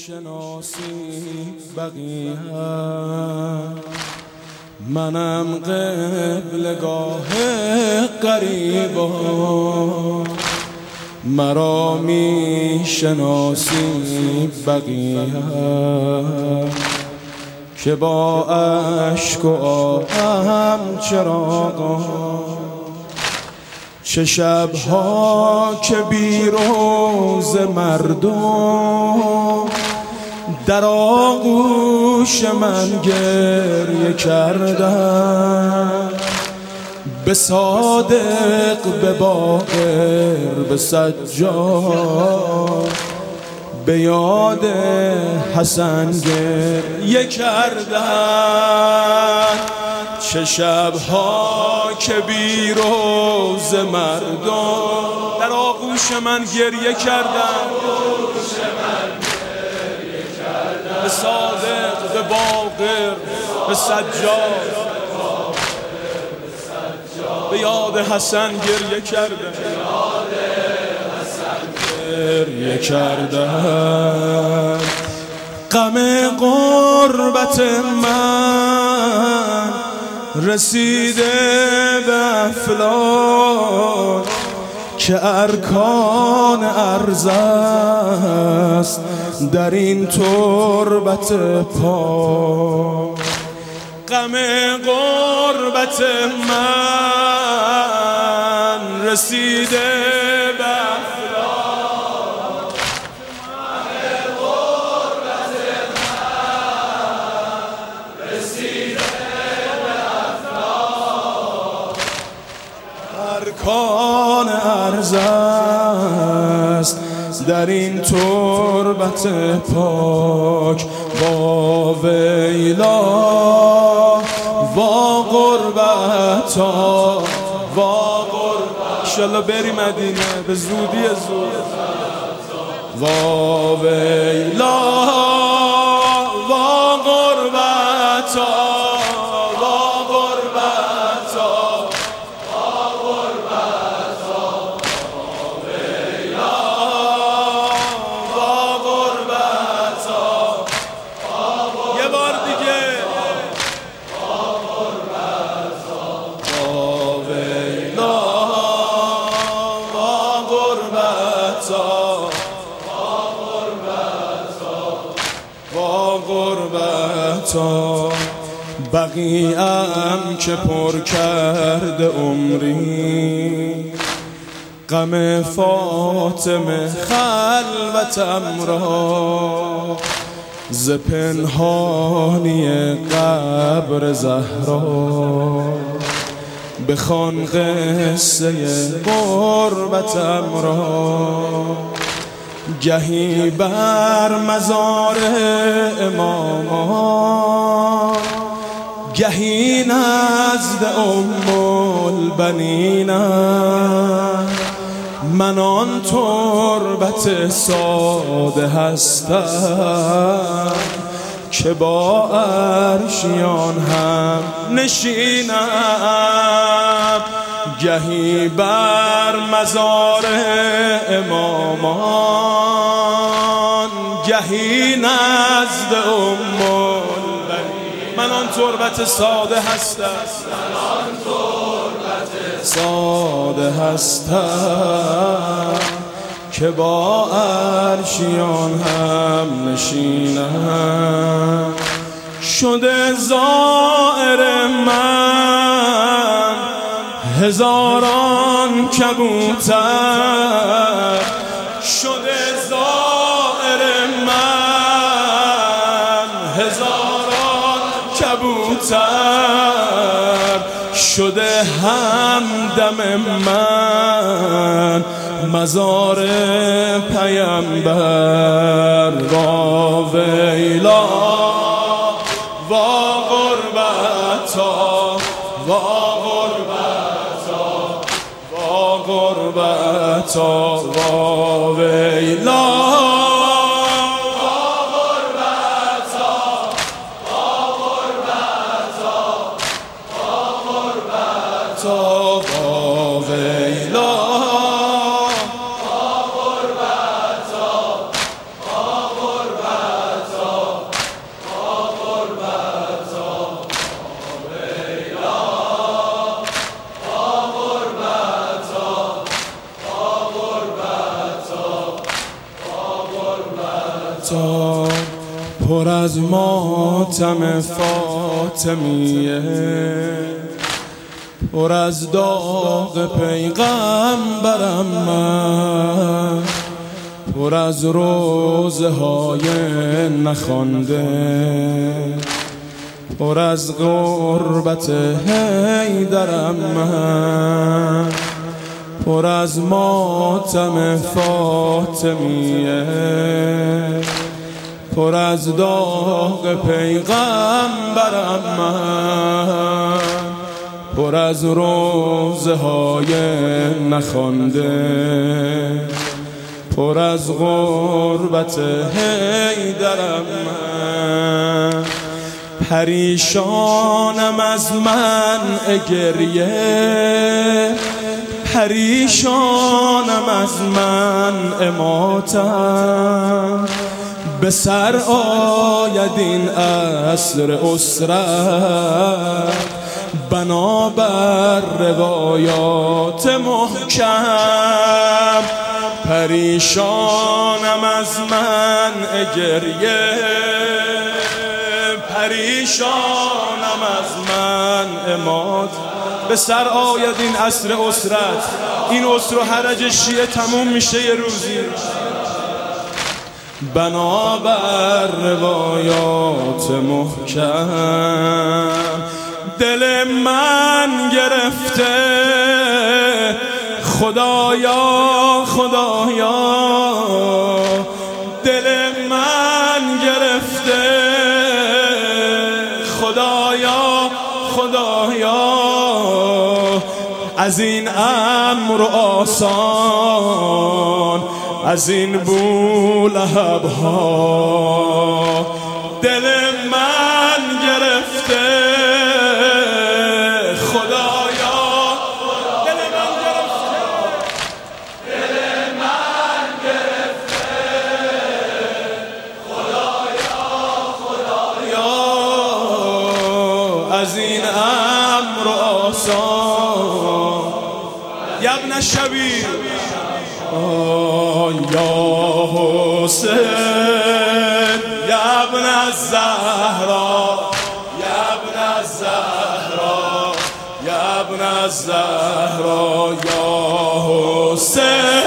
میشناسی بقیه، منم قبلگاه غریبا. مرا میشناسی بقیه که با اشک و آهم چراغا، چه شبها که بی روز مردم در آغوش من گریه کردن. به صادق، به باقر، به سجاد، به یاد حسن گریه کردن. چه شبها که بی روز مردم در آغوش من گریه کردن. به صادق، به باقر، به سجاد، به یاد حسن گریه کردن. گریه کردن. غم غربت من رسیده به افلاک که ارکان عرض است در این تربت پاک. غم غربت من رسیده به افلاک، غم غربت من رسیده به افلاک. ارکان عرض است در این تربت پاک. با ویلا، وا غربتا، وا غربتا. انشالله بری مدینه به زودی زود. وا ویلا، وا غربتا، وا غربتا، وا غربتا. وا ویلا، وا غربتا. یه بار دیگه. بقیه‌ام که پر کرده عمری، غم فاطمه خلوتم را. ز پنهانی قبر زهرا بخوان قصه غربتم را. گهی بر مزار امامان، گهی نزد ام البنینم. من آن تربت ساده هستم که با عرشیان هم نشینم. گهی بر مزار امامان، گهی نزد ام البنین. من آن تربت ساده هستم، من آن تربت ساده هستم که با عرشیان هم نشینم. شده زائر من هزاران کبوتر، شده زائر من هزاران کبوتر. شده همدم من مزار پیمبر. وا ویلا، وا غربتا، وا غربتا، وا غربتا، وا ویلا. آفتاب پر از ماتم فاطمیه، پر از داغ پیغمبرم من، پر از روزه های نخوانده، پر از غربت حیدرم من، پر از ماتم فاطمیه، پر از داغ پیغمبرم من، پر از روزه های نخوانده، پر از غربت حیدرم من. پریشانم از منع گریه، پریشانم از منع ماتم، به سر آید این عصر اسرت بنابر روایات محکم. پریشانم از منع گریه، پریشانم از منع مات، به سر آید این عصر اسرت، این عسر و حرج شیعه تموم میشه یه روزی، بنابر روایات محکم. دل من گرفته خدایا خدایا، دل من گرفته خدایا خدایا، از این امر آسان، از این بولهب ها، دل من گرفته خدایا، دل من گرفته، دل من گرفته خدایا خدایا، از این امر آسان. یا ابن الشبیب یا حسین یا ابن الزهرا، یا ابن الزهرا، یا ابن الزهرا، یا حسین